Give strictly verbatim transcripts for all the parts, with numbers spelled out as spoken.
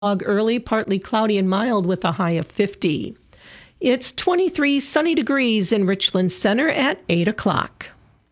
Early, partly cloudy and mild with a high of fifty. It's twenty-three sunny degrees in Richland Center at eight o'clock.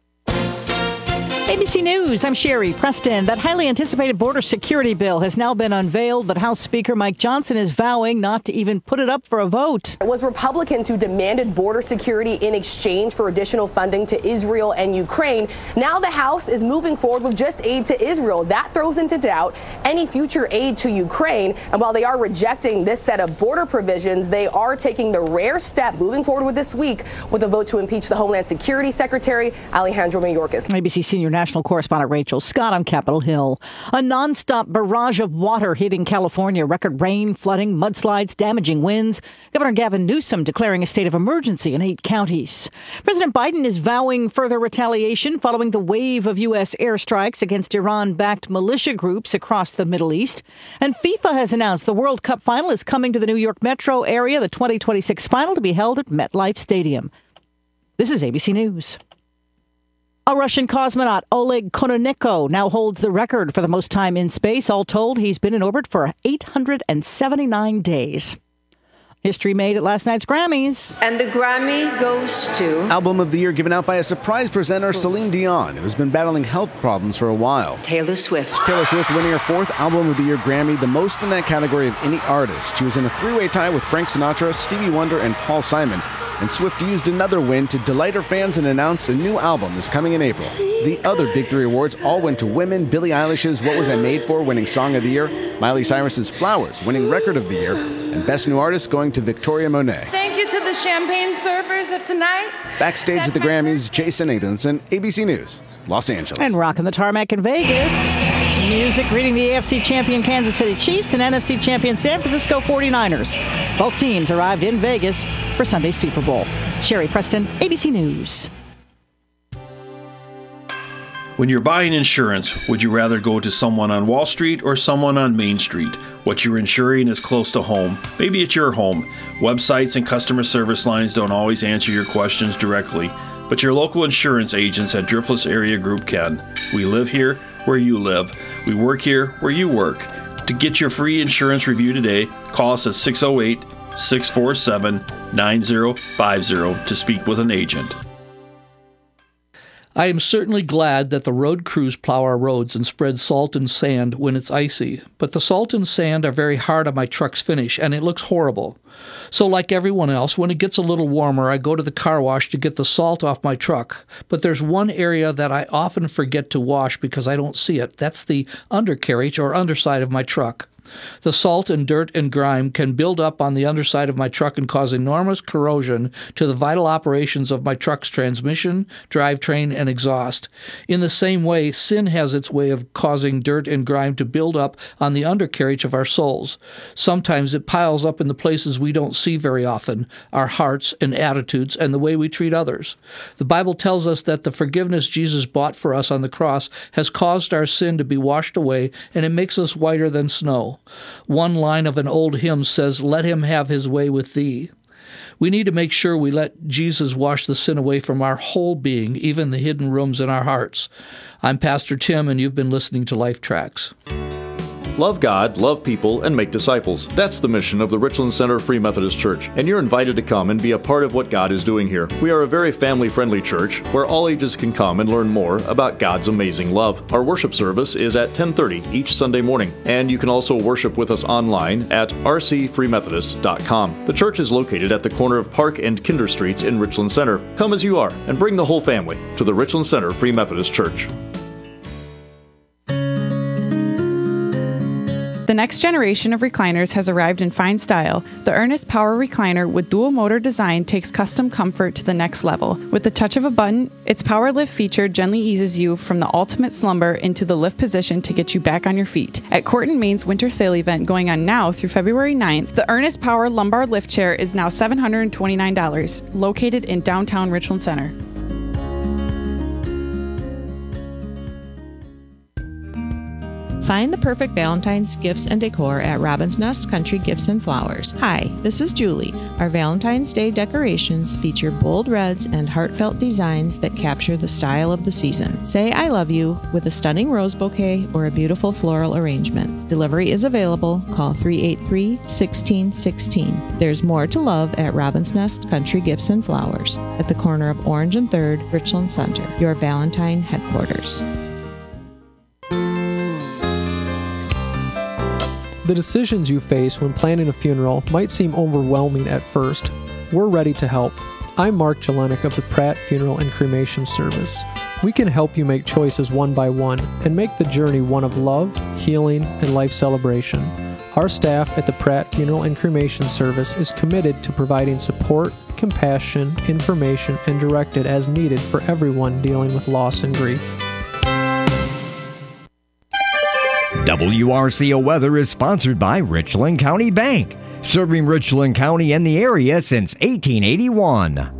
A B C News, I'm Sherry Preston. That highly anticipated border security bill has now been unveiled, but House Speaker Mike Johnson is vowing not to even put it up for a vote. It was Republicans who demanded border security in exchange for additional funding to Israel and Ukraine. Now the House is moving forward with just aid to Israel. That throws into doubt any future aid to Ukraine. And while they are rejecting this set of border provisions, they are taking the rare step moving forward with this week with a vote to impeach the Homeland Security Secretary, Alejandro Mayorkas. A B C senior national correspondent Rachel Scott on Capitol Hill. A nonstop barrage of water hitting California. Record rain, flooding, mudslides, damaging winds. Governor Gavin Newsom declaring a state of emergency in eight counties. President Biden is vowing further retaliation following the wave of U S airstrikes against Iran-backed militia groups across the Middle East. And FIFA has announced the World Cup final is coming to the New York metro area, the twenty twenty-six final to be held at MetLife Stadium. This is A B C News. A Russian cosmonaut, Oleg Kononenko, now holds the record for the most time in space. All told, he's been in orbit for eight hundred seventy-nine days. History made at last night's Grammys. And the Grammy goes to... Album of the Year given out by a surprise presenter, Celine Dion, who's been battling health problems for a while. Taylor Swift. Taylor Swift winning her fourth Album of the Year Grammy, the most in that category of any artist. She was in a three-way tie with Frank Sinatra, Stevie Wonder, and Paul Simon. And Swift used another win to delight her fans and announce a new album is coming in April. The other big three awards all went to women. Billie Eilish's What Was I Made For winning Song of the Year, Miley Cyrus's Flowers winning Record of the Year, and Best New Artist going to Victoria Monet. Thank you to the champagne surfers of tonight. Backstage That's at the Grammys, Jason Nathanson, A B C News, Los Angeles. And rocking the tarmac in Vegas. Music greeting the A F C champion Kansas City Chiefs and N F C champion San Francisco forty-niners. Both teams arrived in Vegas for Sunday's Super Bowl. Sherry Preston, A B C News. When you're buying insurance, would you rather go to someone on Wall Street or someone on Main Street? What you're insuring is close to home. Maybe it's your home. Websites and customer service lines don't always answer your questions directly, but your local insurance agents at Driftless Area Group can. We live here where you live. We work here where you work. To get your free insurance review today, call us at six oh eight, six four seven, nine oh five oh to speak with an agent. I am certainly glad that the road crews plow our roads and spread salt and sand when it's icy, but the salt and sand are very hard on my truck's finish, and it looks horrible. So like everyone else, when it gets a little warmer, I go to the car wash to get the salt off my truck. But there's one area that I often forget to wash because I don't see it. That's the undercarriage or underside of my truck. The salt and dirt and grime can build up on the underside of my truck and cause enormous corrosion to the vital operations of my truck's transmission, drivetrain, and exhaust. In the same way, sin has its way of causing dirt and grime to build up on the undercarriage of our souls. Sometimes it piles up in the places we don't see very often, our hearts and attitudes and the way we treat others. The Bible tells us that the forgiveness Jesus bought for us on the cross has caused our sin to be washed away, and it makes us whiter than snow. One line of an old hymn says, "Let him have his way with thee." We need to make sure we let Jesus wash the sin away from our whole being, even the hidden rooms in our hearts. I'm Pastor Tim, and you've been listening to Life Tracks. Love God, love people, and make disciples. That's the mission of the Richland Center Free Methodist Church, and you're invited to come and be a part of what God is doing here. We are a very family-friendly church where all ages can come and learn more about God's amazing love. Our worship service is at ten thirty each Sunday morning, and you can also worship with us online at r c free methodist dot com. The church is located at the corner of Park and Kinder Streets in Richland Center. Come as you are and bring the whole family to the Richland Center Free Methodist Church. The next generation of recliners has arrived in fine style. The Ernest Power Recliner with dual motor design takes custom comfort to the next level. With the touch of a button, its power lift feature gently eases you from the ultimate slumber into the lift position to get you back on your feet. At Court and Main's winter sale event going on now through February ninth, the Ernest Power Lumbar Lift Chair is now seven hundred twenty-nine dollars, located in downtown Richland Center. Find the perfect Valentine's gifts and decor at Robin's Nest Country Gifts and Flowers. Hi, this is Julie. Our Valentine's Day decorations feature bold reds and heartfelt designs that capture the style of the season. Say I love you with a stunning rose bouquet or a beautiful floral arrangement. Delivery is available. Call three eight three, one six one six. There's more to love at Robin's Nest Country Gifts and Flowers at the corner of Orange and third, Richland Center, your Valentine headquarters. The decisions you face when planning a funeral might seem overwhelming at first. We're ready to help. I'm Mark Jelenik of the Pratt Funeral and Cremation Service. We can help you make choices one by one and make the journey one of love, healing, and life celebration. Our staff at the Pratt Funeral and Cremation Service is committed to providing support, compassion, information, and directed as needed for everyone dealing with loss and grief. W R C O Weather is sponsored by Richland County Bank, serving Richland County and the area since eighteen eighty-one.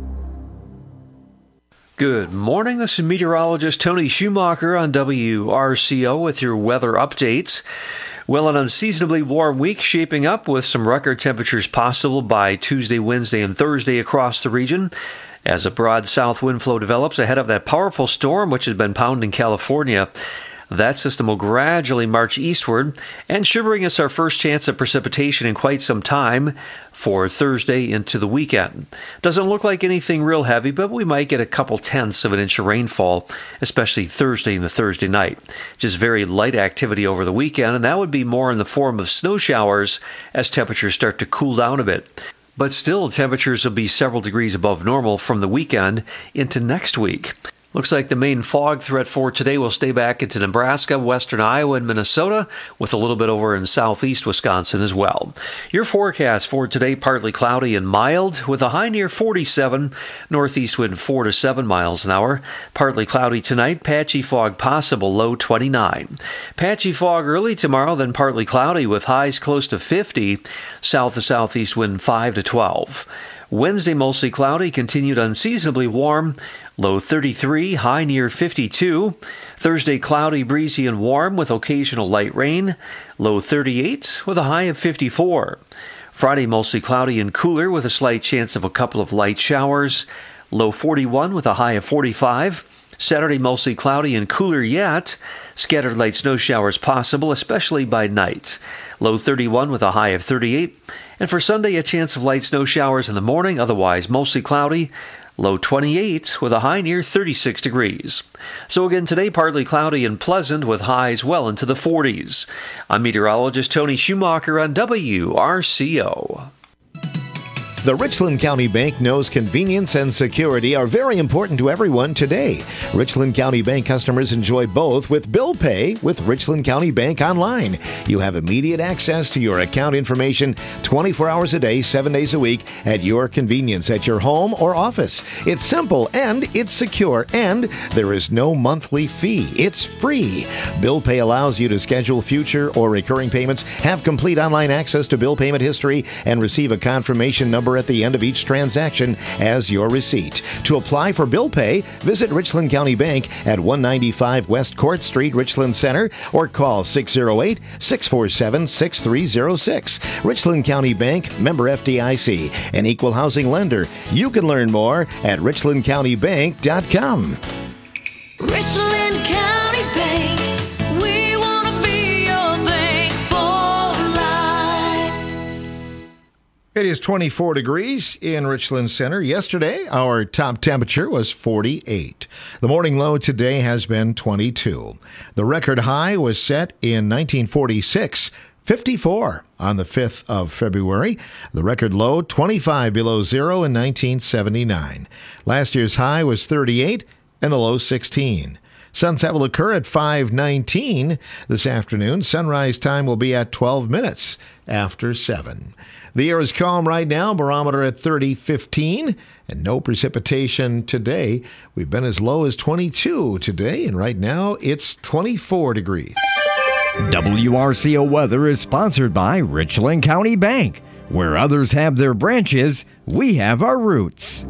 Good morning. This is meteorologist Tony Schumacher on W R C O with your weather updates. Well, an unseasonably warm week shaping up with some record temperatures possible by Tuesday, Wednesday, and Thursday across the region as a broad south wind flow develops ahead of that powerful storm which has been pounding California. That system will gradually march eastward and should bring us our first chance of precipitation in quite some time for Thursday into the weekend. Doesn't look like anything real heavy, but we might get a couple tenths of an inch of rainfall, especially Thursday and the Thursday night. Just very light activity over the weekend, and that would be more in the form of snow showers as temperatures start to cool down a bit. But still, temperatures will be several degrees above normal from the weekend into next week. Looks like the main fog threat for today will stay back into Nebraska, western Iowa, and Minnesota, with a little bit over in southeast Wisconsin as well. Your forecast for today, partly cloudy and mild, with a high near forty-seven, northeast wind four to seven miles an hour. Partly cloudy tonight, patchy fog possible, low twenty-nine. Patchy fog early tomorrow, then partly cloudy with highs close to fifty, south to southeast wind five to twelve. Wednesday, mostly cloudy, continued unseasonably warm, low thirty-three, high near fifty-two. Thursday, cloudy, breezy, and warm with occasional light rain, low thirty-eight, with a high of fifty-four. Friday, mostly cloudy and cooler with a slight chance of a couple of light showers, low forty-one with a high of forty-five. Saturday, mostly cloudy and cooler yet. Scattered light snow showers possible, especially by night. Low thirty-one with a high of thirty-eight. And for Sunday, a chance of light snow showers in the morning, otherwise mostly cloudy. Low twenty-eight with a high near thirty-six degrees. So again, today partly cloudy and pleasant with highs well into the forties. I'm meteorologist Tony Schumacher on W R C O. The Richland County Bank knows convenience and security are very important to everyone today. Richland County Bank customers enjoy both with bill pay with Richland County Bank Online. You have immediate access to your account information twenty-four hours a day, seven days a week at your convenience at your home or office. It's simple and it's secure, and there is no monthly fee. It's free. Bill pay allows you to schedule future or recurring payments, have complete online access to bill payment history, and receive a confirmation number at the end of each transaction as your receipt. To apply for bill pay, visit Richland County Bank at one ninety-five West Court Street, Richland Center, or call six oh eight, six four seven, six three oh six. Richland County Bank, member F D I C, an equal housing lender. You can learn more at richland county bank dot com. Richland County Bank, we want to be your bank for life. It is twenty-four degrees in Richland Center. Yesterday, our top temperature was forty-eight. The morning low today has been twenty-two. The record high was set in nineteen forty-six, fifty-four on the fifth of February. The record low, twenty-five below zero in nineteen seventy-nine. Last year's high was thirty-eight and the low sixteen. Sunset will occur at five nineteen this afternoon. Sunrise time will be at twelve minutes after seven. The air is calm right now, barometer at thirty fifteen, and no precipitation today. We've been as low as twenty-two today, and right now it's twenty-four degrees. W R C O Weather is sponsored by Richland County Bank. Where others have their branches, we have our roots.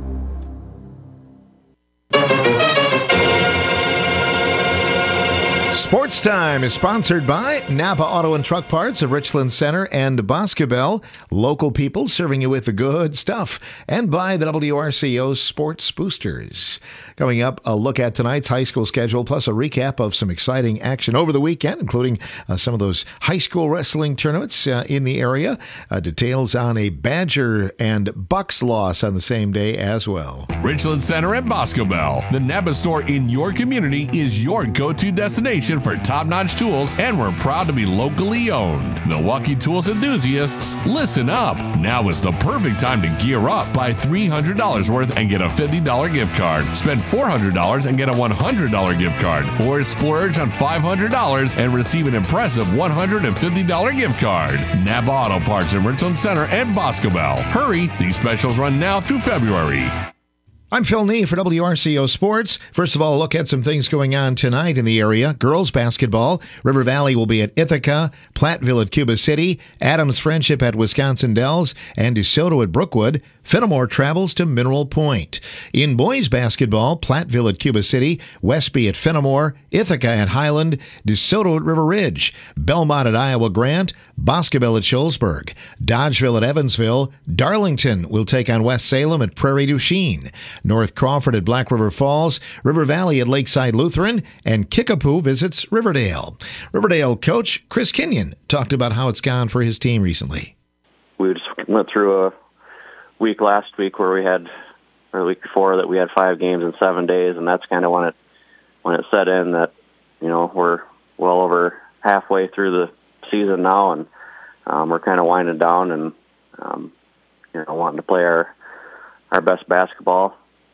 Sports Time is sponsored by Napa Auto and Truck Parts of Richland Center and Boscobel, local people serving you with the good stuff, and by the W R C O Sports Boosters. Coming up, a look at tonight's high school schedule, plus a recap of some exciting action over the weekend, including uh, some of those high school wrestling tournaments uh, in the area. Uh, details on a Badger and Bucks loss on the same day as well. Richland Center and Boscobel, the Napa store in your community, is your go-to destination for top-notch tools, and we're proud to be locally owned. Milwaukee tools enthusiasts, listen up. Now is the perfect time to gear up. Buy three hundred dollars worth and get a fifty dollars gift card. Spend four hundred dollars and get a one hundred dollars gift card. Or splurge on five hundred dollars and receive an impressive one hundred fifty dollars gift card. Napa Auto Parts in Richland Center and Boscobel. Hurry, these specials run now through February. I'm Phil Nee for W R C O Sports. First of all, look at some things going on tonight in the area. Girls basketball. River Valley will be at Ithaca, Platteville at Cuba City, Adams Friendship at Wisconsin Dells, and DeSoto at Brookwood. Fenimore travels to Mineral Point. In boys basketball, Platteville at Cuba City, Westby at Fenimore, Ithaca at Highland, DeSoto at River Ridge, Belmont at Iowa Grant, Boscobel at Shullsburg, Dodgeville at Evansville, Darlington will take on West Salem at Prairie du Chien, North Crawford at Black River Falls, River Valley at Lakeside Lutheran, and Kickapoo visits Riverdale. Riverdale coach Chris Kenyon talked about how it's gone for his team recently. We just went through a week last week where we had, or the week before, that we had five games in seven days, and that's kind of when it when it set in that, you know, we're well over halfway through the season now, and um, we're kind of winding down and um, you know wanting to play our our best basketball.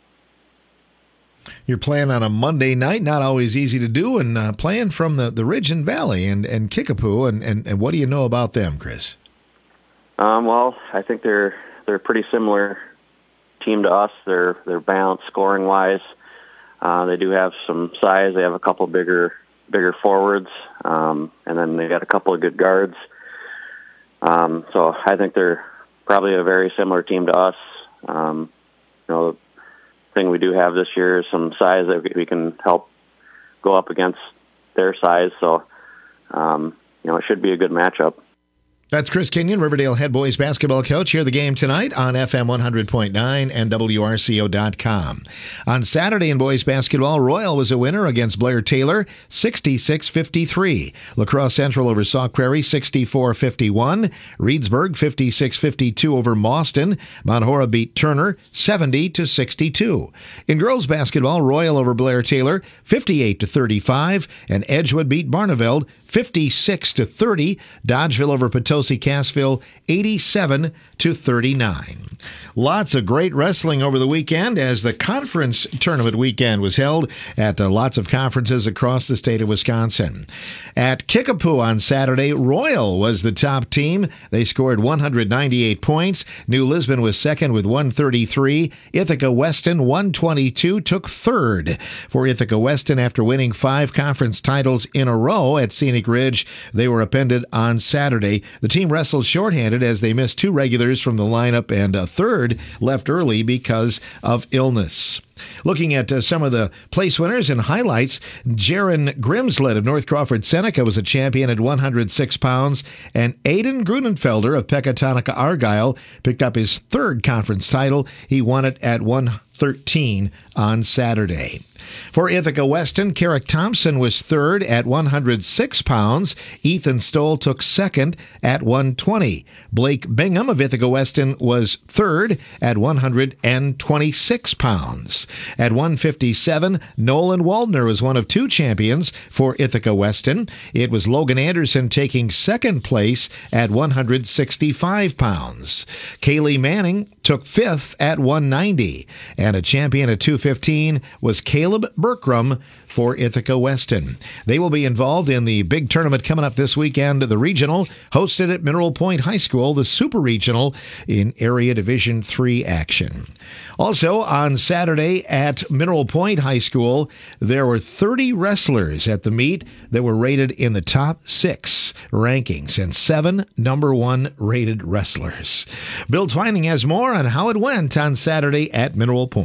You're playing on a Monday night, not always easy to do, and uh, playing from the, the Ridge and Valley and, and Kickapoo, and, and, and what do you know about them, Chris? Um, well, I think they're they're a pretty similar team to us. They're they're balanced scoring wise. Uh, they do have some size. They have a couple bigger bigger forwards, um, and then they got a couple of good guards. Um, so I think they're probably a very similar team to us. Um, you know, the thing we do have this year is some size that we can help go up against their size. So, um, you know, it should be a good matchup. That's Chris Kenyon, Riverdale head boys basketball coach. Hear the game tonight on F M one hundred point nine and W R C O dot com. On Saturday in boys basketball, Royal was a winner against Blair Taylor, sixty-six fifty-three. La Crosse Central over Sauk Prairie, sixty-four fifty-one. Reedsburg, fifty-six fifty-two over Mauston. Mount Hora beat Turner, seventy to sixty-two. In girls basketball, Royal over Blair Taylor, fifty-eight to thirty-five. And Edgewood beat Barneveld, fifty-six to thirty. Dodgeville over Potosi Cassville, eighty-seven to thirty-nine. Lots of great wrestling over the weekend as the conference tournament weekend was held at uh, lots of conferences across the state of Wisconsin. At Kickapoo on Saturday, Royal was the top team. They scored one hundred ninety-eight points. New Lisbon was second with one thirty-three. Ithaca Weston, one twenty-two, took third. For Ithaca Weston, after winning five conference titles in a row at Scenic Ridge, they were appended on Saturday. The team wrestled shorthanded as they missed two regulars from the lineup, and a third left early because of illness. Looking at uh, some of the place winners and highlights, Jaron Grimsled of North Crawford Seneca was a champion at one hundred six pounds, and Aiden Grunenfelder of Pecatonica Argyle picked up his third conference title. He won it at one thirteen on Saturday. For Ithaca Weston, Carrick Thompson was third at one hundred six pounds. Ethan Stoll took second at one twenty. Blake Bingham of Ithaca Weston was third at one hundred twenty-six pounds. At one fifty-seven, Nolan Waldner was one of two champions for Ithaca Weston. It was Logan Anderson taking second place at one hundred sixty-five pounds. Kaylee Manning took fifth at one ninety. And a champion at two fifteen was Caleb Berkram for Ithaca Weston. They will be involved in the big tournament coming up this weekend, the regional, hosted at Mineral Point High School, the Super Regional in Area Division three action. Also, on Saturday at Mineral Point High School, there were thirty wrestlers at the meet that were rated in the top six rankings and seven number one rated wrestlers. Bill Twining has more on how it went on Saturday at Mineral Point.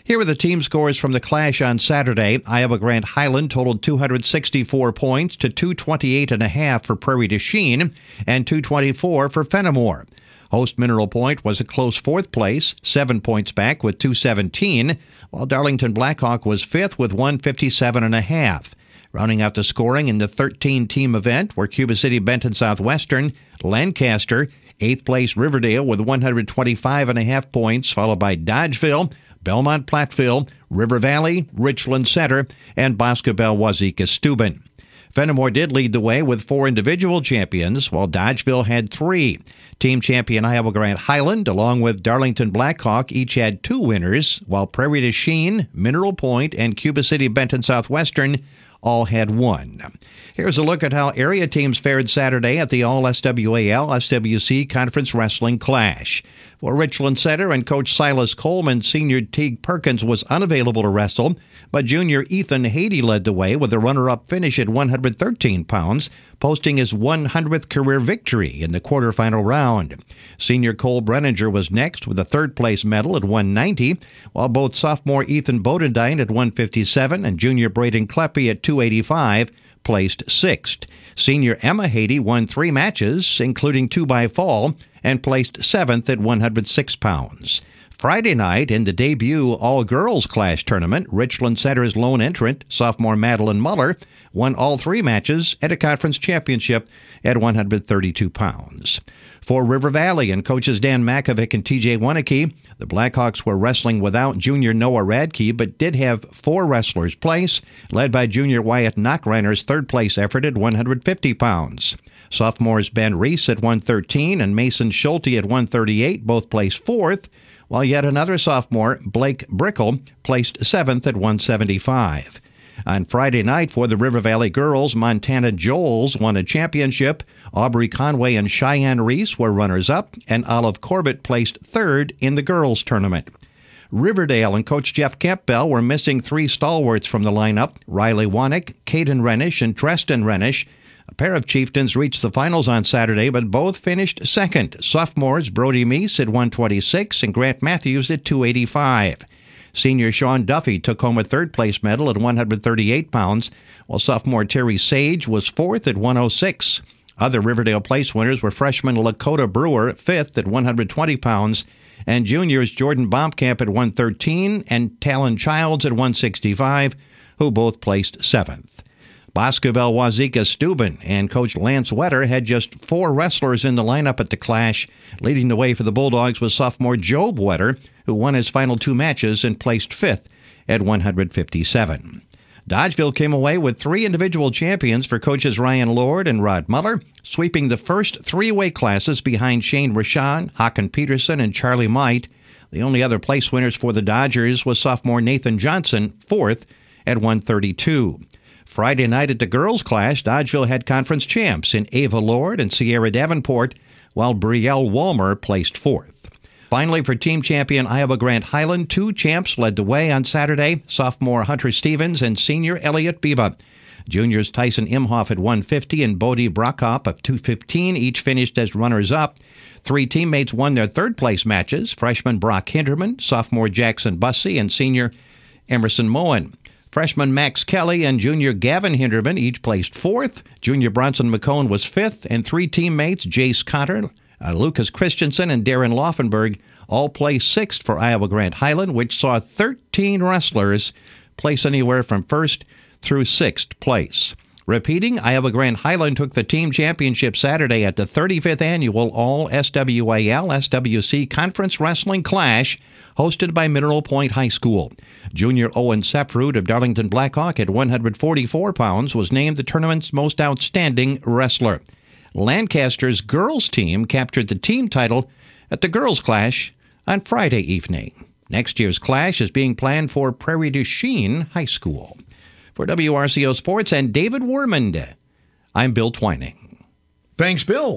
Here are the team scores from the clash on Saturday. Iowa Grant Highland totaled two hundred sixty-four points to two twenty-eight and a half for Prairie du Chien and two twenty-four for Fenimore. Host Mineral Point was a close fourth place, seven points back with two seventeen, while Darlington Blackhawk was fifth with one fifty-seven and a half. Rounding out the scoring in the thirteen-team event were Cuba City Benton Southwestern, Lancaster, eighth place Riverdale with one hundred twenty-five and a half points, followed by Dodgeville, Belmont Platteville, River Valley, Richland Center, and Boscobel Wazeeka Steuben. Fenimore did lead the way with four individual champions, while Dodgeville had three. Team champion Iowa Grant Highland, along with Darlington Blackhawk, each had two winners, while Prairie du Chien, Mineral Point, and Cuba City Benton Southwestern all had one. Here's a look at how area teams fared Saturday at the All-S W A L S W C Conference Wrestling Clash. For Richland Center and Coach Silas Coleman, senior Teague Perkins was unavailable to wrestle, but junior Ethan Haiti led the way with a runner-up finish at one hundred thirteen pounds, posting his one hundredth career victory in the quarterfinal round. Senior Cole Brenninger was next with a third-place medal at one ninety, while both sophomore Ethan Bodendine at one fifty-seven and junior Braden Kleppe at two eighty-five placed sixth. Senior Emma Haiti won three matches, including two by fall, and placed seventh at one hundred six pounds. Friday night, in the debut all-girls clash tournament, Richland Center's lone entrant, sophomore Madeline Muller, won all three matches at a conference championship at one hundred thirty-two pounds. For River Valley and coaches Dan Makovic and T J Winicky, the Blackhawks were wrestling without junior Noah Radke, but did have four wrestlers place, led by junior Wyatt Knockreiner's third-place effort at one hundred fifty pounds. Sophomores Ben Reese at one thirteen and Mason Schulte at one thirty-eight both placed fourth, while yet another sophomore, Blake Brickle, placed seventh at one seventy-five. On Friday night for the River Valley girls, Montana Joels won a championship. Aubrey Conway and Cheyenne Reese were runners-up, and Olive Corbett placed third in the girls' tournament. Riverdale and Coach Jeff Campbell were missing three stalwarts from the lineup, Riley Wanick, Caden Renish, and Treston Renish. A pair of chieftains reached the finals on Saturday, but both finished second. Sophomores Brody Meese at one twenty-six and Grant Matthews at two eighty-five. Senior Sean Duffy took home a third-place medal at one hundred thirty-eight pounds, while sophomore Terry Sage was fourth at one oh six. Other Riverdale place winners were freshman Lakota Brewer, fifth at one hundred twenty pounds, and juniors Jordan Baumkamp at one thirteen and Talon Childs at one sixty-five, who both placed seventh. Boscobel Wazeeka Steuben and Coach Lance Wetter had just four wrestlers in the lineup at the clash. Leading the way for the Bulldogs was sophomore Job Wetter, who won his final two matches and placed fifth at one hundred fifty-seven. Dodgeville came away with three individual champions for coaches Ryan Lord and Rod Muller, sweeping the first three weight classes behind Shane Rashawn, Hakan Peterson, and Charlie Might. The only other place winners for the Dodgers was sophomore Nathan Johnson, fourth at one thirty-two. Friday night at the girls' clash, Dodgeville had conference champs in Ava Lord and Sierra Davenport, while Brielle Walmer placed fourth. Finally, for team champion Iowa Grant Highland, two champs led the way on Saturday, sophomore Hunter Stevens and senior Elliot Biba. Juniors Tyson Imhoff at one fifty and Bodie Brockhoff at two fifteen each finished as runners-up. Three teammates won their third-place matches, freshman Brock Hinderman, sophomore Jackson Bussey, and senior Emerson Moen. Freshman Max Kelly and junior Gavin Hinderman each placed fourth. Junior Bronson McCone was fifth, and three teammates, Jace Cotter, uh, Lucas Christensen, and Darren Laufenberg, all placed sixth for Iowa Grant Highland, which saw thirteen wrestlers place anywhere from first through sixth place. Repeating, Iowa Grant Highland took the team championship Saturday at the thirty-fifth annual All-S W A L S W C Conference Wrestling Clash, hosted by Mineral Point High School. Junior Owen Sefrud of Darlington Blackhawk at one hundred forty-four pounds was named the tournament's most outstanding wrestler. Lancaster's girls team captured the team title at the girls' clash on Friday evening. Next year's clash is being planned for Prairie du Chien High School. For W R C O Sports and David Warmond, I'm Bill Twining. Thanks, Bill.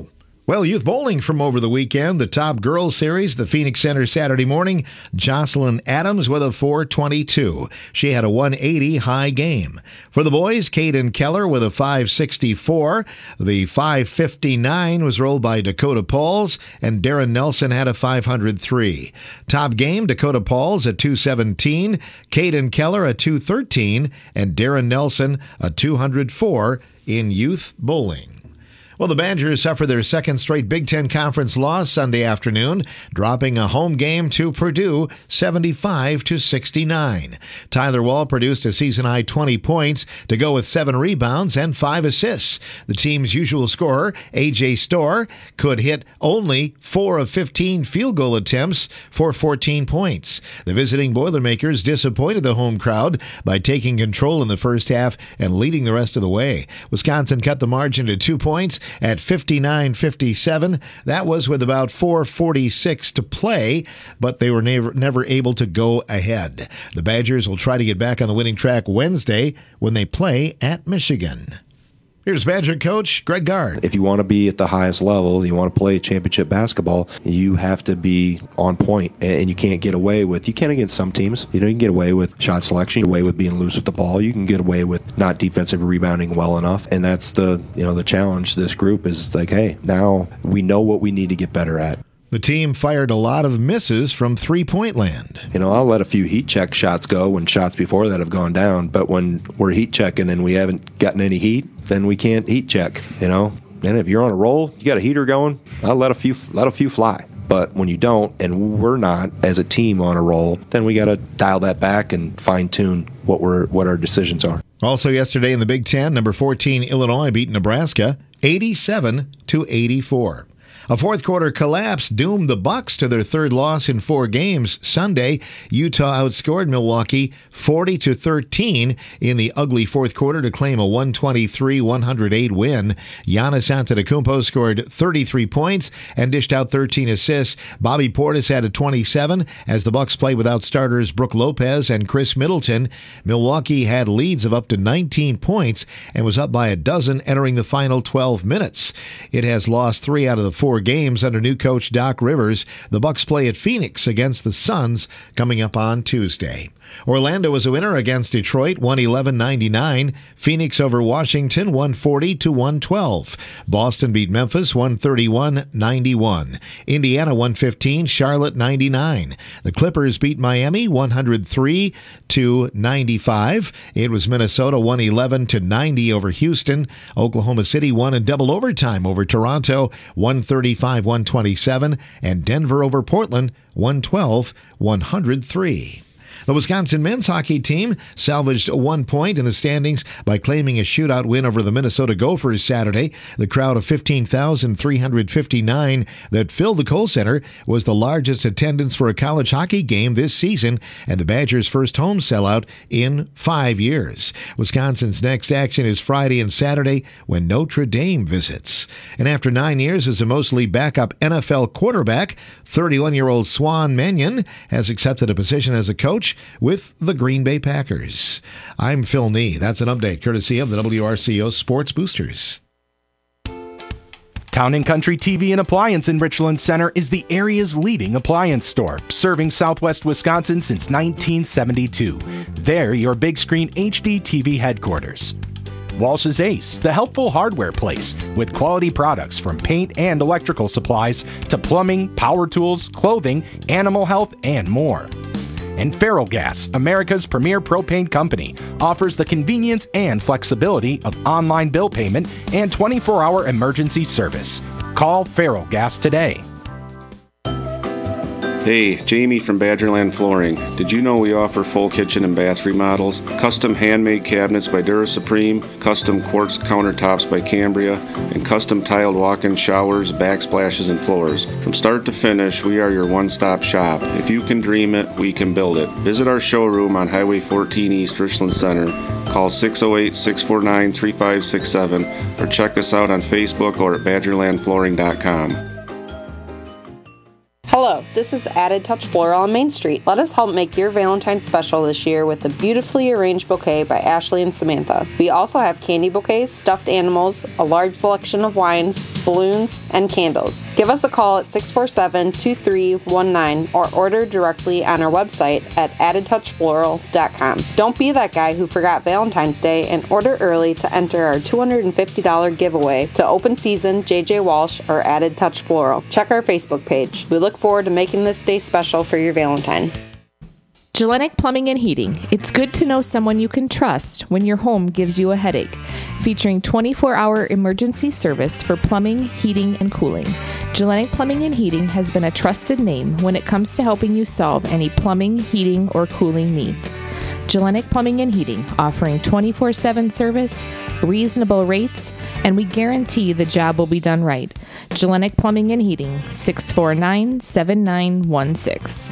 Well, youth bowling from over the weekend. The top girls series, the Phoenix Center Saturday morning. Jocelyn Adams with a four twenty-two. She had a one eighty high game. For the boys, Caden Keller with a five sixty-four. The five fifty-nine was rolled by Dakota Pauls, and Darren Nelson had a five oh three. Top game, Dakota Pauls a two seventeen, Caden Keller a two thirteen, and Darren Nelson a two oh four in youth bowling. Well, the Badgers suffered their second straight Big Ten Conference loss Sunday afternoon, dropping a home game to Purdue seventy-five to sixty-nine. Tyler Wall produced a season-high twenty points to go with seven rebounds and five assists. The team's usual scorer, A J Storr, could hit only four of fifteen field goal attempts for fourteen points. The visiting Boilermakers disappointed the home crowd by taking control in the first half and leading the rest of the way. Wisconsin cut the margin to two points at fifty-nine fifty-seven. That was with about four forty-six to play, but they were never, never able to go ahead. The Badgers will try to get back on the winning track Wednesday when they play at Michigan. Here's Badger coach Greg Gard. If you want to be at the highest level, you want to play championship basketball, you have to be on point, and you can't get away with, you can against some teams, you know, you can get away with shot selection, away with being loose with the ball, you can get away with not defensive rebounding well enough, and that's the, you know, the challenge to this group is like, hey, now we know what we need to get better at. The team fired a lot of misses from three-point land. You know, I'll let a few heat check shots go when shots before that have gone down, but when we're heat checking and we haven't gotten any heat, then we can't heat check, you know. And if you're on a roll, you got a heater going, I'll let a few let a few fly. But when you don't, and we're not as a team on a roll, then we got to dial that back and fine-tune what we're what our decisions are. Also yesterday in the Big Ten, number fourteen Illinois beat Nebraska eighty-seven to eighty-four. A fourth-quarter collapse doomed the Bucks to their third loss in four games. Sunday, Utah outscored Milwaukee forty to thirteen in the ugly fourth quarter to claim a one twenty-three one oh eight win. Giannis Antetokounmpo scored thirty-three points and dished out thirteen assists. Bobby Portis had a twenty-seven as the Bucks played without starters Brook Lopez and Chris Middleton. Milwaukee had leads of up to nineteen points and was up by a dozen entering the final twelve minutes. It has lost three out of the four games under new coach Doc Rivers. The Bucks play at Phoenix against the Suns coming up on Tuesday. Orlando was a winner against Detroit, one eleven ninety-nine. Phoenix over Washington, one forty to one twelve. Boston beat Memphis, one thirty-one ninety-one. Indiana, one fifteen. Charlotte, ninety-nine. The Clippers beat Miami, one oh three to ninety-five. It was Minnesota, one eleven to ninety over Houston. Oklahoma City won in double overtime over Toronto, one thirty-five one twenty-seven. And Denver over Portland, one twelve one oh three. The Wisconsin men's hockey team salvaged one point in the standings by claiming a shootout win over the Minnesota Gophers Saturday. The crowd of fifteen thousand three hundred fifty-nine that filled the Kohl Center was the largest attendance for a college hockey game this season and the Badgers' first home sellout in five years. Wisconsin's next action is Friday and Saturday when Notre Dame visits. And after nine years as a mostly backup N F L quarterback, thirty-one-year-old Swan Mannion has accepted a position as a coach with the Green Bay Packers. I'm Phil Nee. That's an update courtesy of the W R C O Sports Boosters. Town and Country T V and Appliance in Richland Center is the area's leading appliance store, serving southwest Wisconsin since nineteen seventy-two. They're your big screen H D T V headquarters. Walsh's Ace, the helpful hardware place with quality products from paint and electrical supplies to plumbing, power tools, clothing, animal health, and more. And Feral Gas, America's premier propane company, offers the convenience and flexibility of online bill payment and twenty-four hour emergency service. Call Feral Gas today. Hey, Jamie from Badgerland Flooring. Did you know we offer full kitchen and bath remodels, custom handmade cabinets by Dura Supreme, custom quartz countertops by Cambria, and custom tiled walk-in showers, backsplashes, and floors? From start to finish, we are your one-stop shop. If you can dream it, we can build it. Visit our showroom on Highway fourteen East, Richland Center. Call six oh eight, six four nine, three five six seven or check us out on Facebook or at badgerland flooring dot com. Hello, this is Added Touch Floral on Main Street. Let us help make your Valentine's special this year with a beautifully arranged bouquet by Ashley and Samantha. We also have candy bouquets, stuffed animals, a large selection of wines, balloons, and candles. Give us a call at six four seven, two three one nine or order directly on our website at added touch floral dot com. Don't be that guy who forgot Valentine's Day and order early to enter our two hundred fifty dollars giveaway to Open Season, J J Walsh, or Added Touch Floral. Check our Facebook page. We look forward to making this day special for your Valentine. Gellenic Plumbing and Heating. It's good to know someone you can trust when your home gives you a headache. Featuring twenty-four hour emergency service for plumbing, heating, and cooling. Gellenic Plumbing and Heating has been a trusted name when it comes to helping you solve any plumbing, heating, or cooling needs. Gellenic Plumbing and Heating, offering twenty-four seven service, reasonable rates, and we guarantee the job will be done right. Gellenic Plumbing and Heating, six four nine, seven nine one six.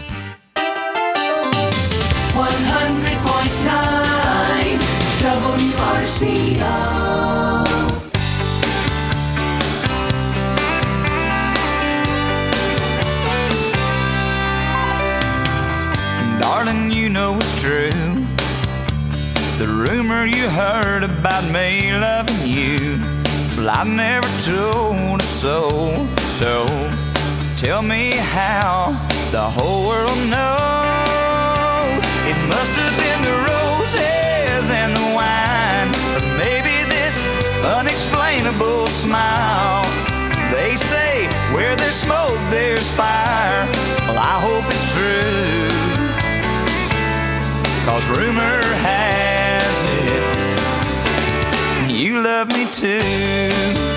one hundred point nine W R C O. Darling, you know it's true. The rumor you heard about me loving you, well, I never told a soul. So tell me how the whole world knows. It must have been the roses and the wine, or maybe this unexplainable smile. They say where there's smoke, there's fire. Well, I hope it's true, 'cause rumor has it you love me too.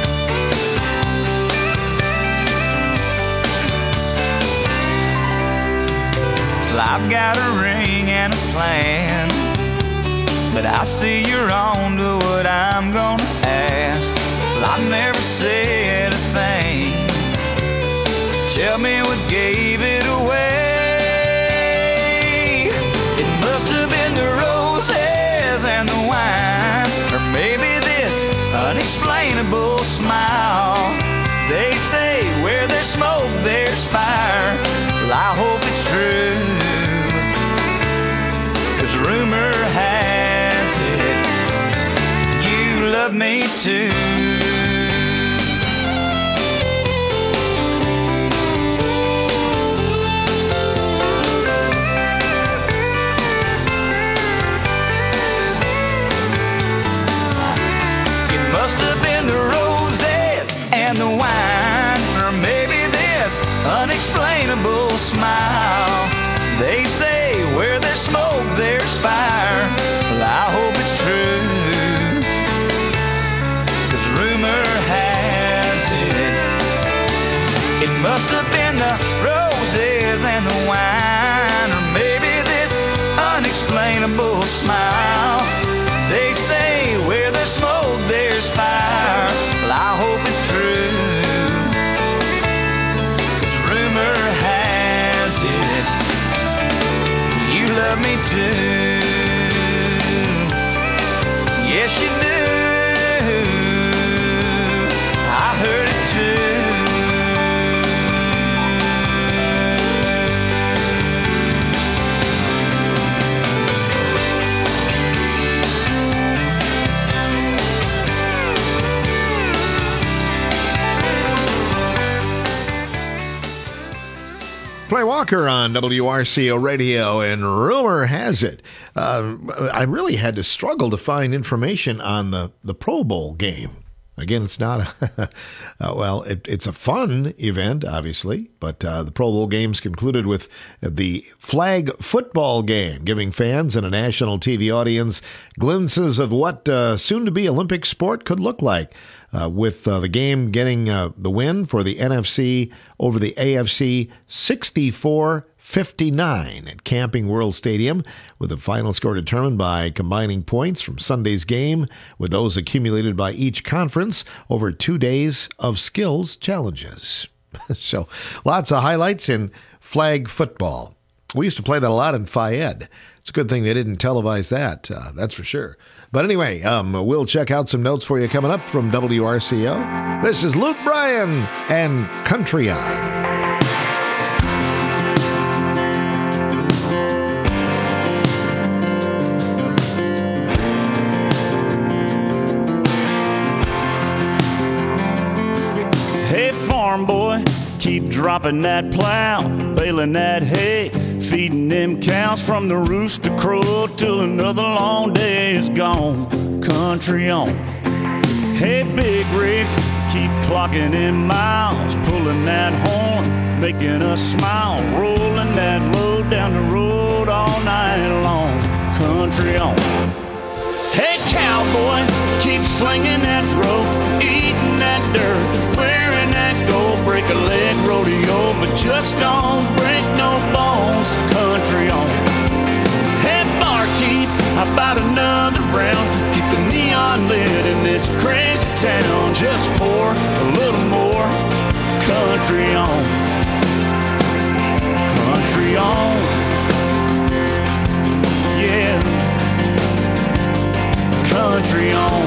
Well, I've got a ring and a plan, but I see you're on to what I'm gonna ask. Well, I never said a thing. Tell me what gave it away. And the wine, or maybe this unexplainable smile. They say where there's smoke, there's fire. Well, I hope it's true, 'cause rumor has it you love me too. Must have been the roses and the wine, or maybe this unexplainable smile. They say where there's smoke, there's fire. Well, I hope it's true, 'cause rumor has it it must have been the roses and the wine, or maybe this unexplainable smile. They say where there's smoke, there's fire. Well, I hope it's true, 'cause rumor has it you love me too. Yes, you do. I heard it too. Clay Walker on W R C O Radio, and rumor has it, uh, I really had to struggle to find information on the, the Pro Bowl game. Again, it's not a, uh, well, it, it's a fun event, obviously, but uh, the Pro Bowl games concluded with the flag football game, giving fans and a national T V audience glimpses of what uh, soon-to-be Olympic sport could look like. Uh, with uh, the game getting uh, the win for the N F C over the A F C sixty-four fifty-nine at Camping World Stadium, with the final score determined by combining points from Sunday's game with those accumulated by each conference over two days of skills challenges. So lots of highlights in flag football. We used to play that a lot in Fayette. It's a good thing they didn't televise that, uh, that's for sure. But anyway, um, we'll check out some notes for you coming up from W R C O. This is Luke Bryan and Country On. farm boy, keep dropping that plow, baling that hay, feeding them cows from the rooster crow till another long day is gone. Country on. Hey, big rig, keep clocking in miles, pulling that horn, making us smile, rolling that load down the road all night long. Country on. Hey, cowboy, keep slinging that rope, eating that dirt, wearing that gold, break a leg rodeo, but just don't break no bones. Country on. Hey, barkeep, how about another round? Keep the neon lit in this crazy town. Just pour a little more. Country on. Country on. Yeah. Country on.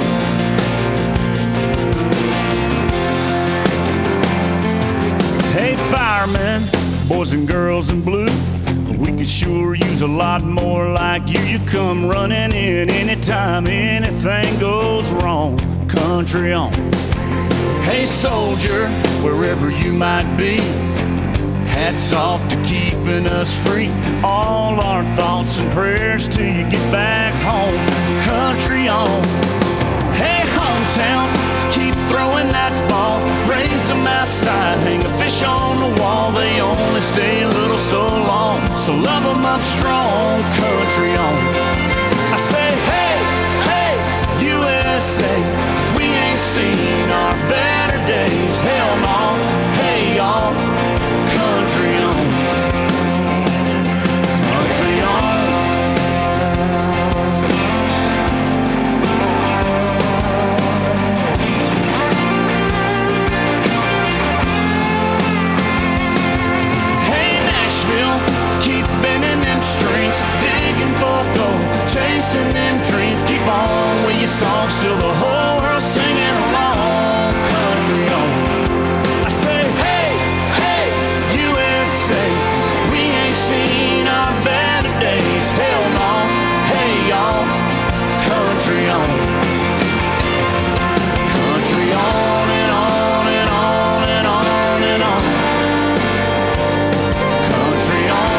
Hey, firemen, boys and girls in blue, we could sure use a lot more like you. You come running in anytime anything goes wrong. Country on. Hey, soldier, wherever you might be, hats off to keeping us free. All our thoughts and prayers till you get back home. Country on. Hey, hometown, keep throwing that ball, raise them outside, hang a fish on the wall. They only stay a little so long, so love them up strong. Country on. I say, hey, hey, U S A, we ain't seen our better days. Hell no, hey y'all. Country on. Country on. Keep bending them strings, digging for gold, chasing them dreams. Keep on with your songs till the whole world's singing along. Country on. I say, hey, hey, U S A, we ain't seen our better days. Hell no, hey y'all. Country on. Country on and on and on and on and on. Country on.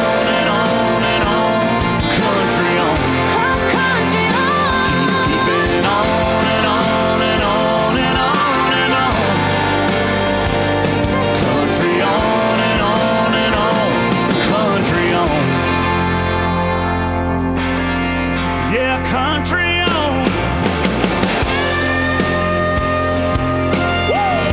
Country on. Woo!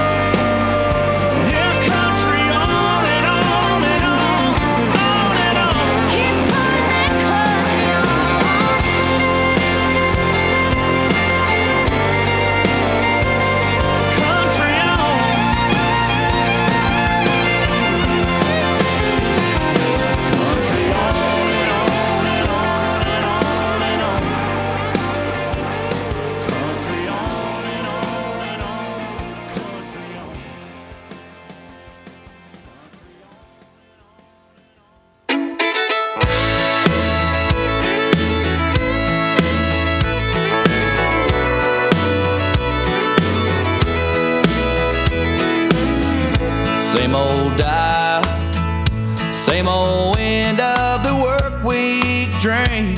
Yeah, country on and on and on, on and on. Keep putting that country on. Country on. Country on and on and on and on and on. Country on and on and on. Country on. Same old dial, same old end of the work week drink.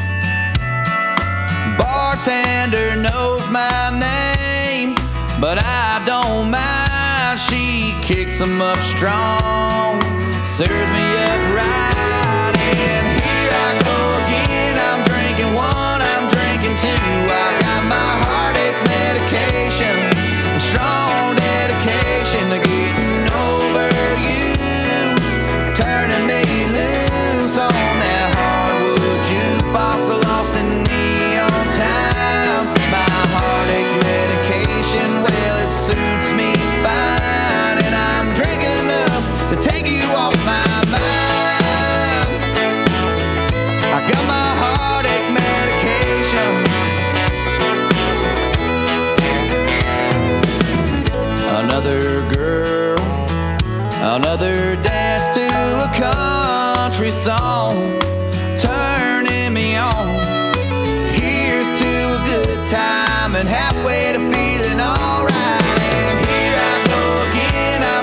Bartender knows my name, but I don't mind. She kicks them up strong, serves me up right, and here I go again. I'm drinking one, I'm drinking two. I got my heartache medication, a strong dedication to getting over you, turning me loose on that hardwood jukebox, lost in neon time. My heartache medication, well, it suits me fine, and I'm drinking enough to take you off my mind. I got my heartache medication. Another girl, another dance to a country song, turning me on. Here's to a good time and halfway to feeling alright. And here I go again,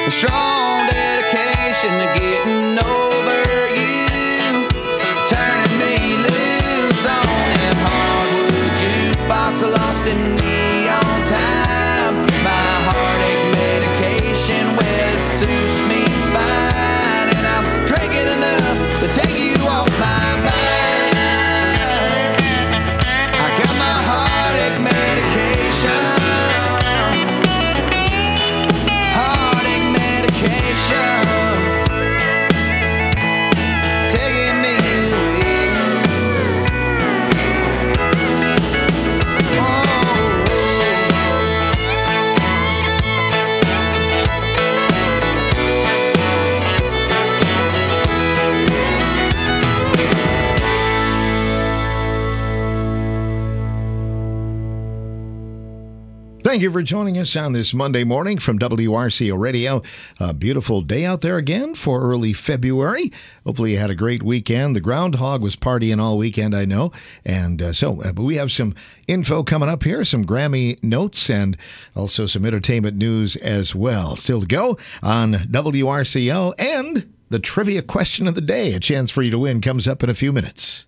a strong dedication to getting over you, turning me loose on that hardwood jukebox, lost in neon time. My heartache medication, well, it suits me fine, and I'm drinking enough to take you off my mind. I got my heartache medication, heartache medication, taking me away. Oh. Thank you for joining us on this Monday morning from W R C O Radio. A beautiful day out there again for early February. Hopefully you had a great weekend. The groundhog was partying all weekend, I know. And uh, so uh, but we have some info coming up here, some Grammy notes, and also some entertainment news as well. Still to go on W R C O, and the trivia question of the day. A chance for you to win comes up in a few minutes.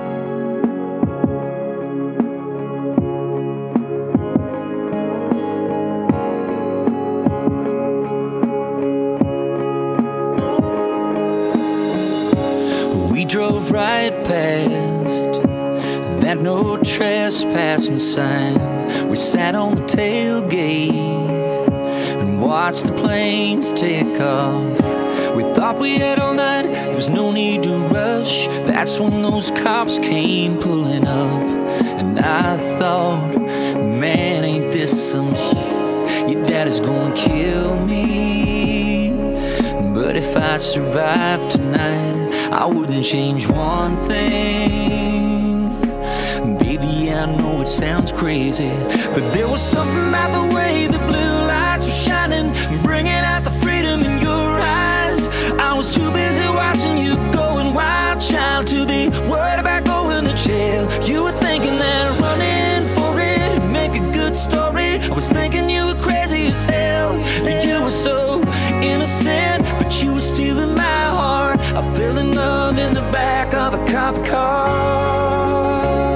We drove right past that no trespassing sign. We sat on the tailgate and watched the planes take off. We thought we had all night, there was no need to rush. That's when those cops came pulling up, and I thought, man, ain't this some shit? Your daddy's gonna kill me. But if I survive tonight, I wouldn't change one thing. Baby, I know it sounds crazy, but there was something about the way the blue lights were shining, bringing out the freedom in your eyes. I was too busy watching you going wild, child, to be worried about going to jail. You were thinking that running for it would make a good story. I was thinking you were crazy as hell. You were so innocent, but you were stealing my heart. I fell in love in the back of a cop car.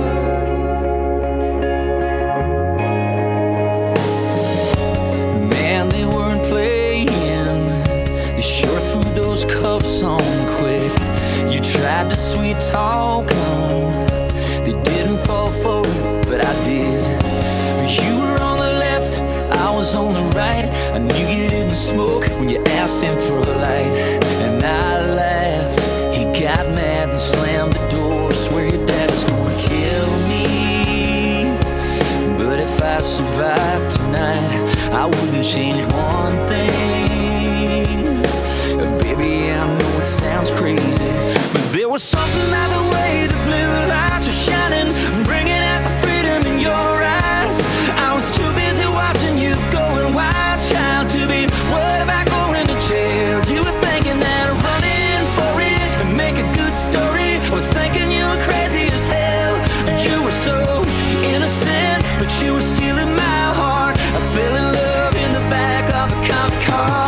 Man, they weren't playing. They sure threw those cuffs on quick. You tried to sweet talk them. They didn't fall for it, but I did. You were on the left, I was on the right. I knew you didn't smoke when you asked him for a light, and I laughed. He got mad and slammed the door. Swear your daddy's gonna kill me. But if I survive tonight, I wouldn't change one thing. Baby, I know it sounds crazy, but there was something about the way the blue lights were shining, bringing out the freedom in your eyes. I was too busy watching you going wild, child, to be worried about going to jail. You were thinking that running for it would make a good story. I was thinking you were crazy as hell. You were so innocent, but you were stealing my heart. I fell in love in the back of a cop car.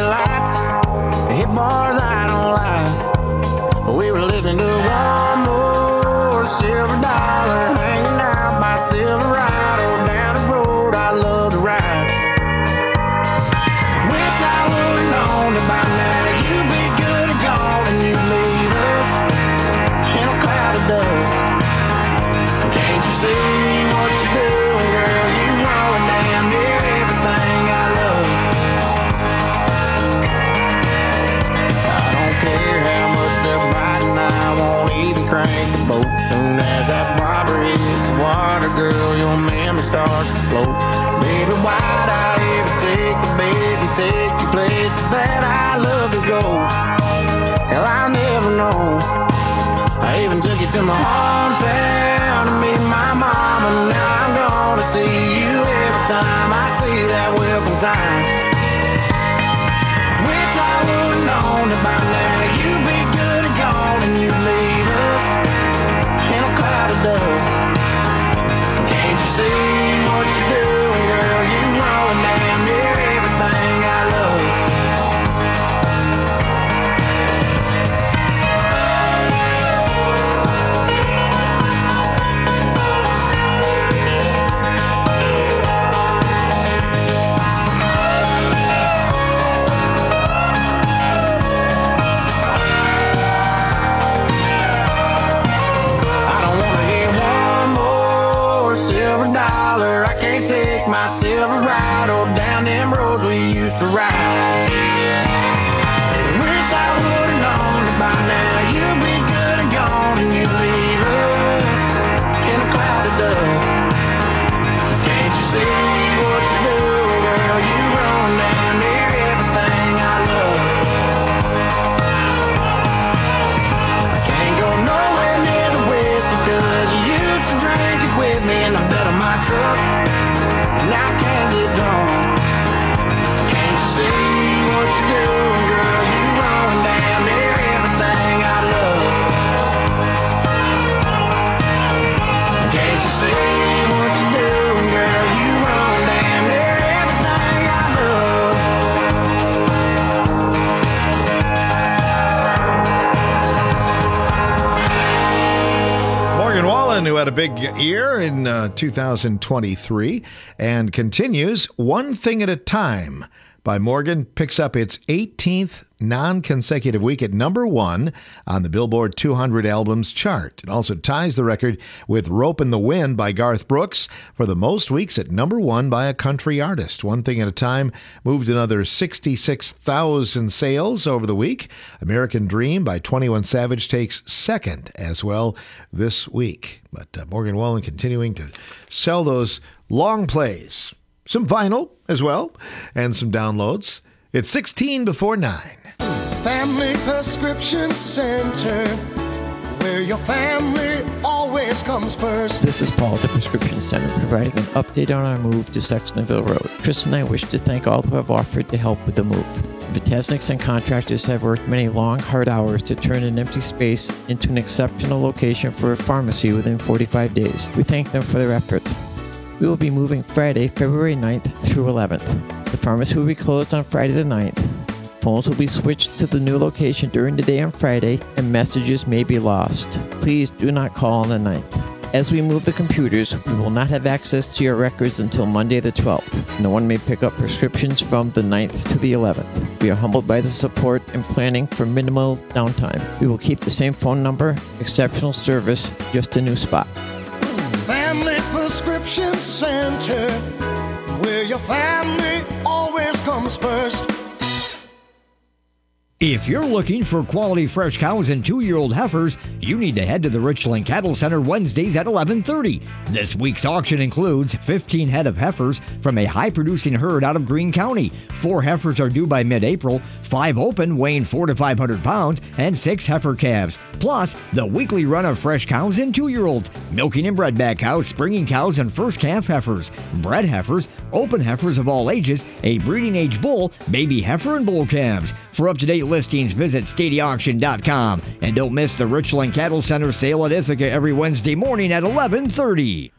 lights, hit bars I don't like. We were listening to one more silver dollar, hanging out by Silverado, down the road I love to ride. Wish I would've known that by now you'd be good and gone and you'd leave us in a cloud of dust. Can't you see what you're doing, girl? You ruin damn near everything I love. I don't care how much they're biting, I won't even crank the boat. Soon as that bobber hits the water, girl, your memory starts to float. Baby, why'd I ever take the bait and take you places that I love to go? Hell, I'll never know. I even took you to my hometown to meet my mama. Now I'm gonna see you every time I see that welcome sign. Wish I would've known that by now you'd be good and gone and you'd leave us in a cloud of dust. Can't you see what you're doing, girl? You ruin damn near everything I love. My Silverado down them roads we used to ride. Wish I would've known that by now you'd be good and gone and you'd leave us in a cloud of dust. Can't you see what you're doing, girl? You run down near everything I love. I can't go nowhere near the whiskey cause you used to drink it with me in the bed of my truck. And I can't get drunk. Can't you see what you're doing, girl? You run down near everything I love. Can't you see what you're doing, girl? You run down near everything I love. Morgan Wallen, who had a big year in uh, two thousand twenty-three and continues One Thing at a Time by Morgan, picks up its eighteenth non-consecutive week at number one on the Billboard two hundred albums chart. It also ties the record with Rope in the Wind by Garth Brooks for the most weeks at number one by a country artist. One Thing at a Time moved another sixty-six thousand sales over the week. American Dream by twenty-one Savage takes second as well this week. But uh, Morgan Wallen continuing to sell those long plays. Some vinyl as well, and some downloads. It's sixteen before nine. Family Prescription Center, where your family always comes first. This is Paul at the Prescription Center, providing an update on our move to Sextonville Road. Chris and I wish to thank all who have offered to help with the move. Vitasniks and contractors have worked many long, hard hours to turn an empty space into an exceptional location for a pharmacy within forty-five days. We thank them for their effort. We will be moving Friday, February ninth through eleventh. The pharmacy will be closed on Friday the ninth. Phones will be switched to the new location during the day on Friday, and messages may be lost. Please do not call on the ninth. As we move the computers, we will not have access to your records until Monday the twelfth. No one may pick up prescriptions from the ninth to the eleventh. We are humbled by the support and planning for minimal downtime. We will keep the same phone number, exceptional service, just a new spot. Family Prescription Center, where your family always comes first. If you're looking for quality fresh cows and two-year-old heifers, you need to head to the Richland Cattle Center Wednesdays at eleven thirty. This week's auction includes fifteen head of heifers from a high-producing herd out of Greene County. Four heifers are due by mid-April, five open weighing four to five hundred pounds, and six heifer calves. Plus, the weekly run of fresh cows and two-year-olds, milking and bred-back cows, springing cows, and first calf heifers, bred heifers, open heifers of all ages, a breeding age bull, baby heifer, and bull calves. For up-to-date listings, visit stady auction dot com. And don't miss the Richland Cattle Center sale at Ithaca every Wednesday morning at eleven thirty.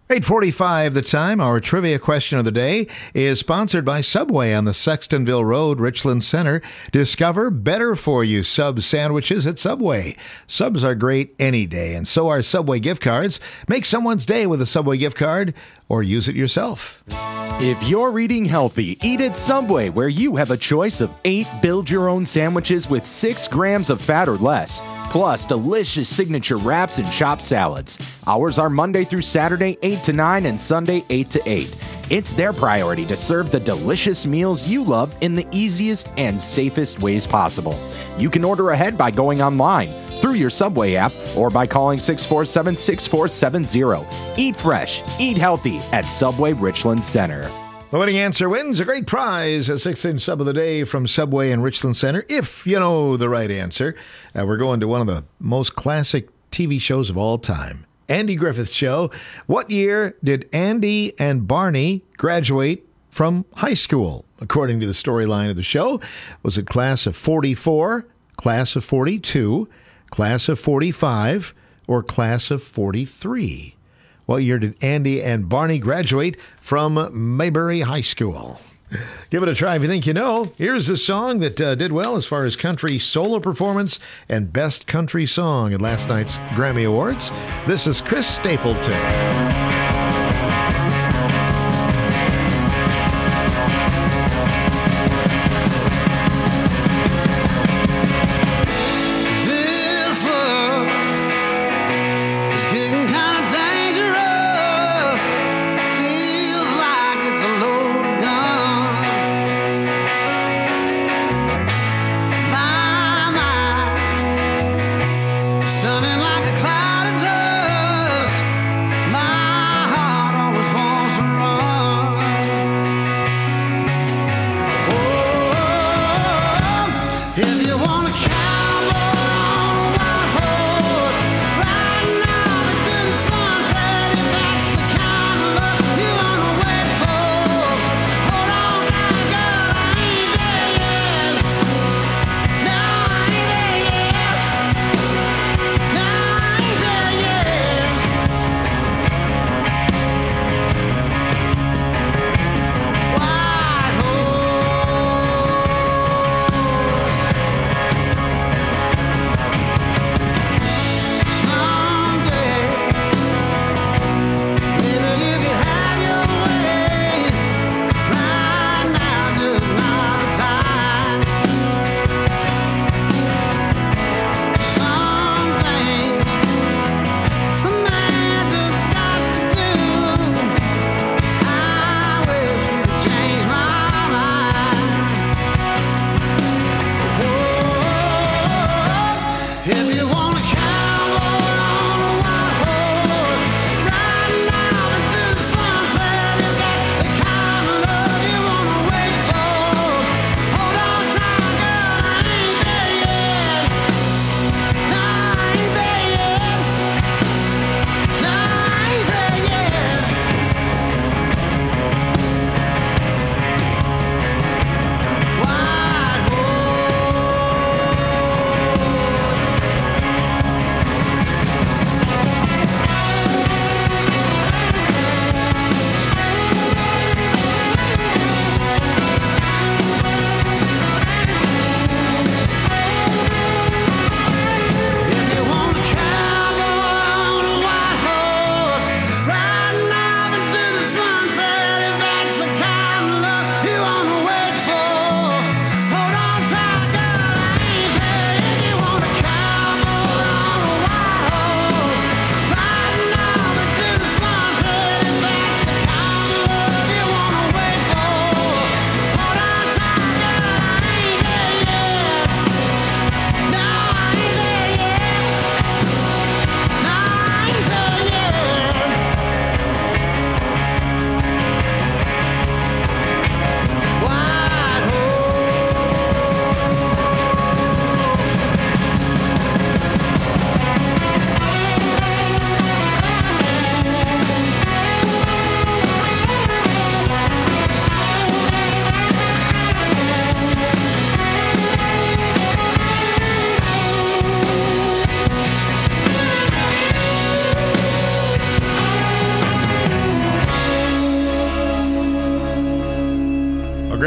eight forty-five the time. Our trivia question of the day is sponsored by Subway on the Sextonville Road, Richland Center. Discover better for you sub sandwiches at Subway. Subs are great any day, and so are Subway gift cards. Make someone's day with a Subway gift card or use it yourself. If you're eating healthy, eat at Subway, where you have a choice of eight build-your-own sandwiches with six grams of fat or less, plus delicious signature wraps and chopped salads. Hours are Monday through Saturday, eight to nine, and Sunday, eight to eight. It's their priority to serve the delicious meals you love in the easiest and safest ways possible. You can order ahead by going online, through your Subway app, or by calling six four seven, six four seven zero. Eat fresh, eat healthy at Subway Richland Center. The winning answer wins a great prize, a six-inch sub of the day from Subway in Richland Center. If you know the right answer, uh, we're going to one of the most classic T V shows of all time, Andy Griffith Show. What year did Andy and Barney graduate from high school? According to the storyline of the show, was it class of forty-four, class of forty-two, class of forty-five, or class of forty-three? What year did Andy and Barney graduate from Maybury High School? Give it a try if you think you know. Here's the song that uh, did well as far as country solo performance and best country song at last night's Grammy Awards. This is Chris Stapleton. Stunning like a cloud of dust. My heart always wants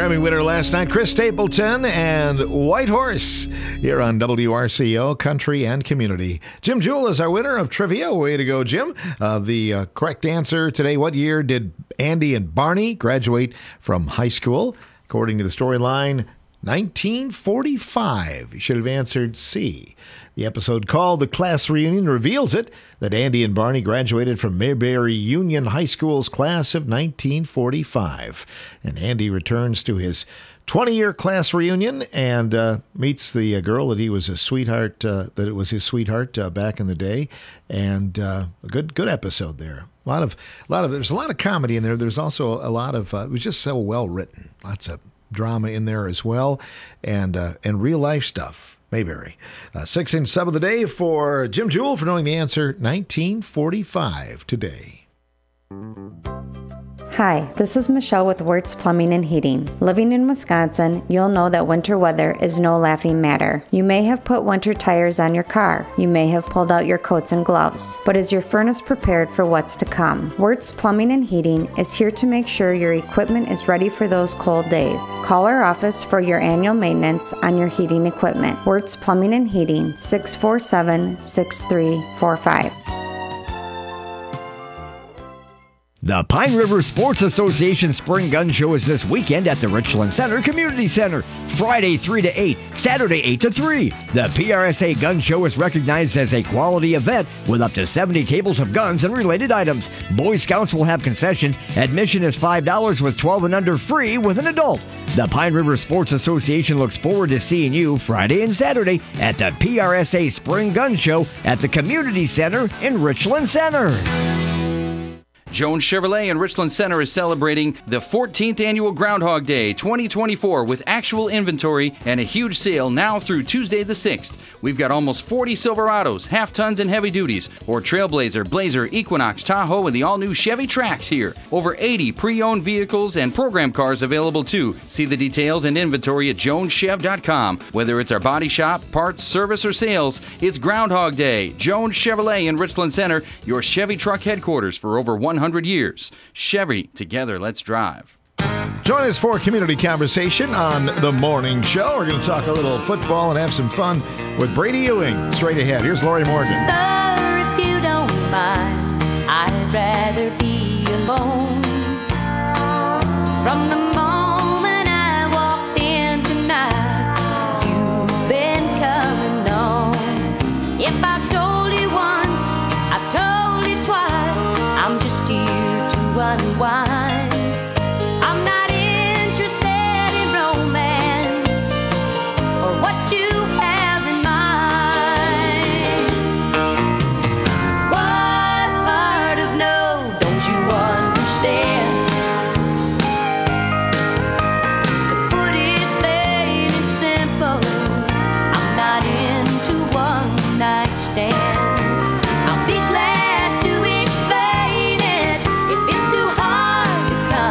Grammy winner last night, Chris Stapleton and White Horse here on W R C O Country and Community. Jim Jewell is our winner of trivia. Way to go, Jim. Uh, the uh, correct answer today, what year did Andy and Barney graduate from high school? According to the storyline, nineteen forty-five. You should have answered C. The episode called The Class Reunion reveals it, that Andy and Barney graduated from Mayberry Union High School's class of nineteen forty-five. And Andy returns to his twenty-year class reunion and uh, meets the uh, girl that he was a sweetheart, uh, that it was his sweetheart uh, back in the day. And uh, a good good episode there. A lot of, a lot of, there's a lot of comedy in there. There's also a lot of, uh, it was just so well written. Lots of drama in there as well, and uh, and real life stuff. Mayberry. Uh, six inch sub of the day for Jim Jewell for knowing the answer, nineteen forty-five today. Hi, this is Michelle with Wirtz Plumbing and Heating. Living in Wisconsin, you'll know that winter weather is no laughing matter. You may have put winter tires on your car. You may have pulled out your coats and gloves. But is your furnace prepared for what's to come? Wirtz Plumbing and Heating is here to make sure your equipment is ready for those cold days. Call our office for your annual maintenance on your heating equipment. Wirtz Plumbing and Heating, six four seven, six three four five. The Pine River Sports Association Spring Gun Show is this weekend at the Richland Center Community Center. Friday three to eight, Saturday eight to three. The P R S A Gun Show is recognized as a quality event with up to seventy tables of guns and related items. Boy Scouts will have concessions. Admission is five dollars with twelve and under free with an adult. The Pine River Sports Association looks forward to seeing you Friday and Saturday at the P R S A Spring Gun Show at the Community Center in Richland Center. Jones Chevrolet in Richland Center is celebrating the fourteenth Annual Groundhog Day twenty twenty-four with actual inventory and a huge sale now through Tuesday the sixth. We've got almost forty Silverados, half-tons and heavy duties, or Trailblazer, Blazer, Equinox, Tahoe, and the all-new Chevy Trax here. Over eighty pre-owned vehicles and program cars available too. See the details and inventory at jones chev dot com. Whether it's our body shop, parts, service, or sales, it's Groundhog Day. Jones Chevrolet in Richland Center, your Chevy truck headquarters for over one hundred years. Chevy, together, let's drive. Join us for community conversation on the morning show. We're going to talk a little football and have some fun with Brady Ewing. Straight ahead, here's Lori Morgan. Sir, if you don't mind, I'd rather be alone. From the moment I walked in tonight, you've been coming on. If I've told you once, I've told you twice, I'm just here to unwind. I'm not interested in romance or what you have in mind. What part of no don't you understand? To put it plain and simple, I'm not into one night stands. I'll be glad to explain it if it's too hard to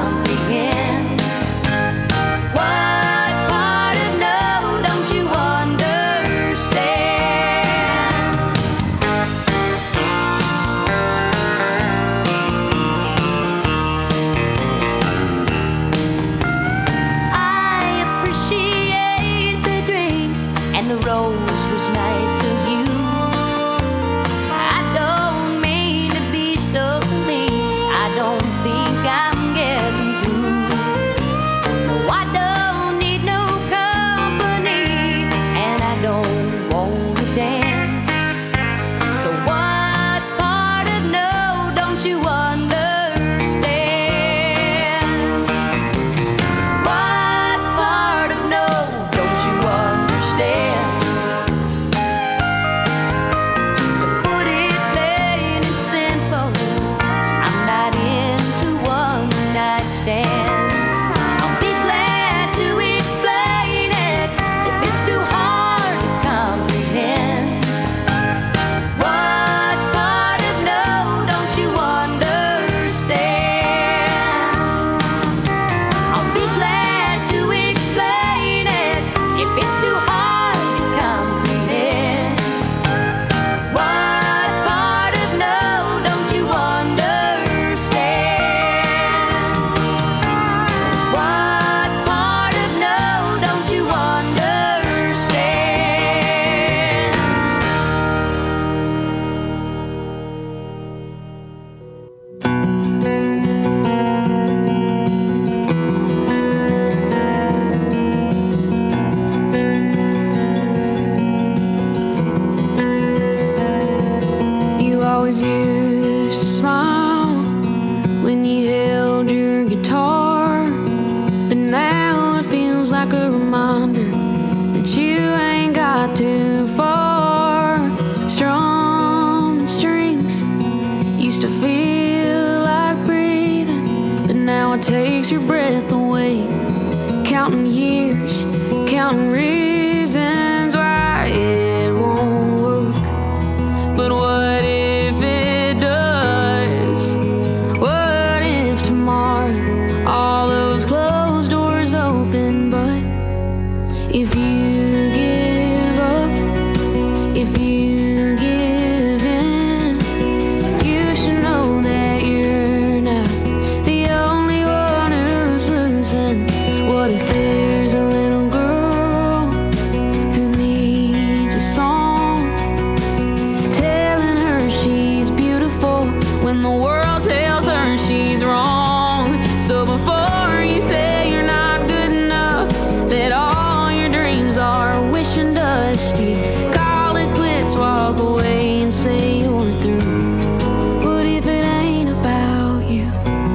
what takes your breath away. Counting years, counting reasons why it won't work. But what if it does? What if tomorrow all those closed doors open? But if you give up, if you give in, you should know that you're not the only one who's losing. What if there's a little girl who needs a song telling her she's beautiful when the world tells her she's wrong? So before you say you're not good enough, that all your dreams are wishing dusty, call it quits, walk away and say you're through. What if it ain't about you?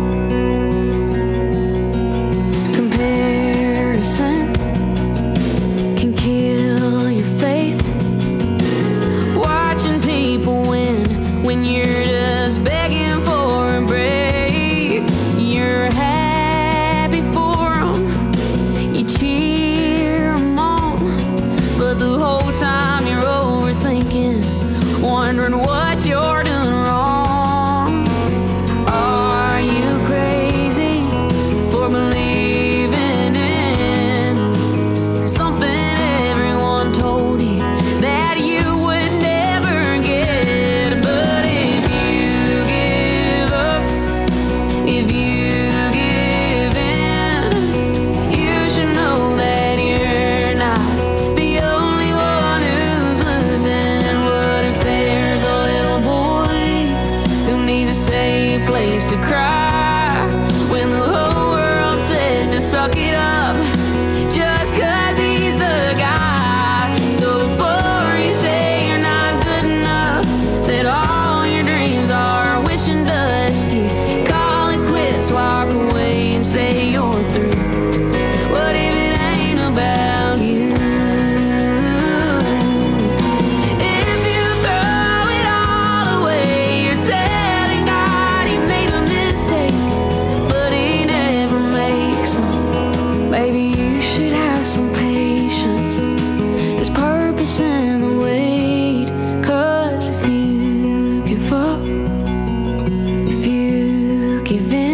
Comparison can kill your faith. Watching people win when you're just begging for a break. You're happy for 'em, you cheer 'em on, but the whole time you're overthinking, wondering what you're doing wrong. Are you crazy for believing in something everyone told you that you would never get? But if you give up, if you give in, you should know that you're not the only one who's losing. What if there's a little boy who needs a safe place to cry when the whole world says to suck it up just 'cause he's a guy? So before you say you're not good enough, that all your dreams are wishing dusty, call it quits, walk away and say you're through. What if it ain't about you? If you throw it all away, you're telling God he made a mistake, but he never makes them. Maybe you should have some patience. There's purpose in the wait. 'Cause if you give up, if you give in,